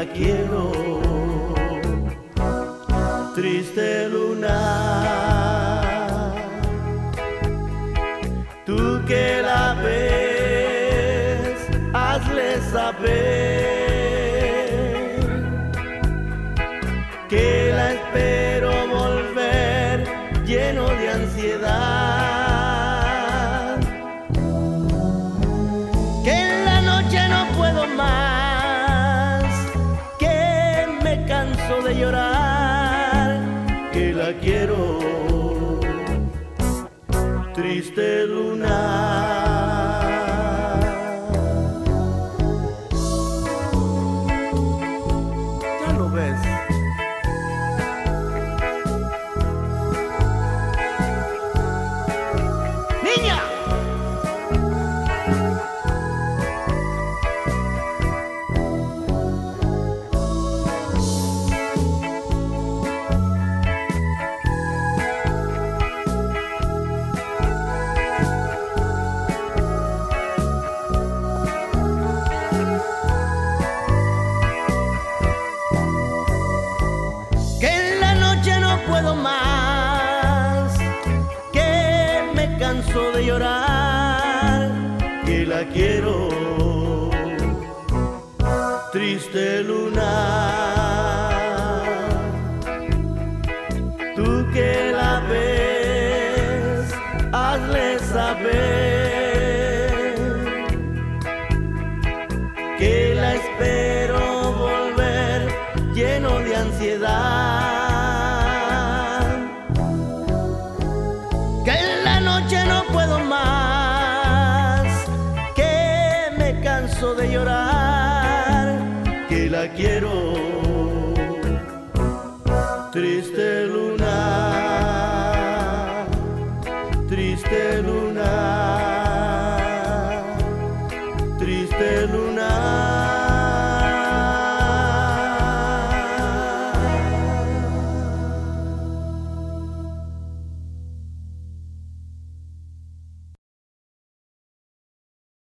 la quiero. Triste luna, tú que la ves, hazle saber que la espero volver lleno de ansiedad, que en la noche no puedo más, que me canso de llorar, que la quiero. Triste luna, ya lo ves. Niña, puedo más, que me canso de llorar, que la quiero. Triste luna, tú que la ves, hazle saber que la espero volver lleno de ansiedad, no puedo más, que me canso de llorar, que la quiero.